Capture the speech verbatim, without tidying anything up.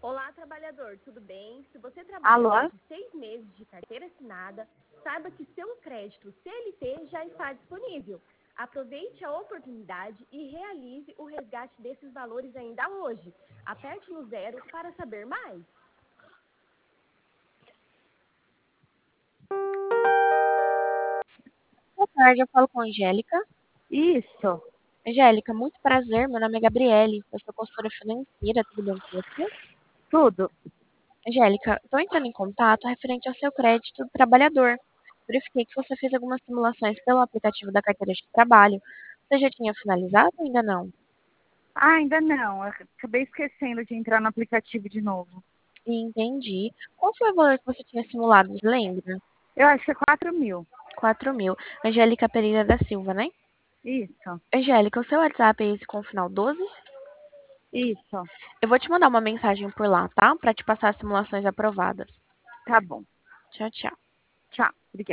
Olá, trabalhador, tudo bem? Se você trabalha Alô? mais de seis meses de carteira assinada, saiba que seu crédito C L T já está disponível. Aproveite a oportunidade e realize o resgate desses valores ainda hoje. Aperte no zero para saber mais. Boa tarde, eu falo com a Angélica. Isso, Angélica, muito prazer, meu nome é Gabriele, eu sou consultora financeira, tudo bem com você? tudo. Angélica, estou entrando em contato referente ao seu crédito do trabalhador. Verifiquei que você fez algumas simulações pelo aplicativo da carteira de trabalho. Você já tinha finalizado ou ainda não? Ah, ainda não. Eu acabei esquecendo de entrar no aplicativo de novo. Entendi. Qual foi o valor que você tinha simulado, você lembra? Eu acho que é quatro mil. Quatro mil. Angélica Pereira da Silva, né? Isso, Angélica, o seu WhatsApp é esse com o final doze? isso. Eu vou te mandar uma mensagem por lá, tá? Para te passar as simulações aprovadas. Tá bom. Tchau, tchau. Tchau. Obrigada.